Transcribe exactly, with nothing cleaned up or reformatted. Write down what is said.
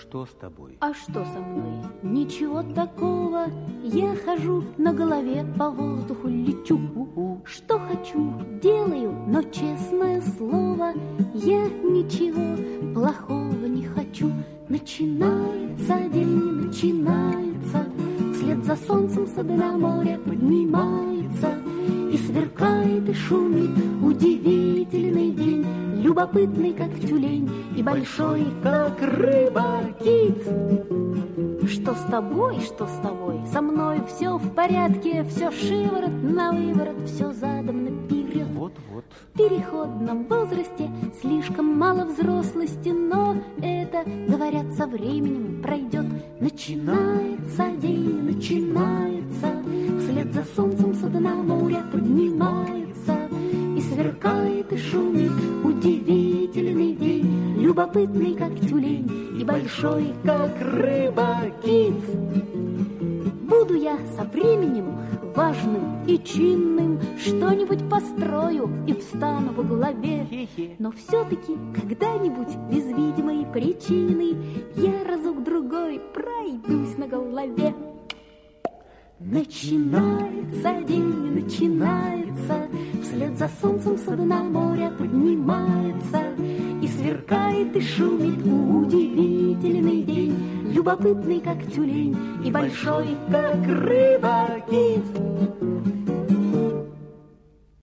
Что с тобой? А что со мной? Ничего такого. Я хожу, на голове по воздуху лечу. Что хочу, делаю, но честное слово, я ничего плохого не хочу. Начинается день, начинается, вслед за солнцем сады на море поднимается. И сверкает, и шумит удивительный день, любопытный, как тюлень, и большой, как рыба-кит. Что с тобой, что с тобой? Со мной все в порядке, все шиворот на выворот, все задом наперед. Вот-вот. В переходном возрасте слишком мало взрослости, но это, говорят, со временем пройдет. Начинается день, начинается, вслед за солнцем сады на море поднимается. И сверкает, и шумит удивительный день, любопытный, как тюлень, и большой, как рыба-кит. Буду я со временем важным и чинным, что-нибудь построю и встану во главе. Но все-таки когда-нибудь без видимой причины я разок-другой пройдусь на голове. Начинается день, начинается, вслед за солнцем сады на море поднимается. И сверкает, и шумит удивительный день, любопытный, как тюлень, и большой, как рыба-кит.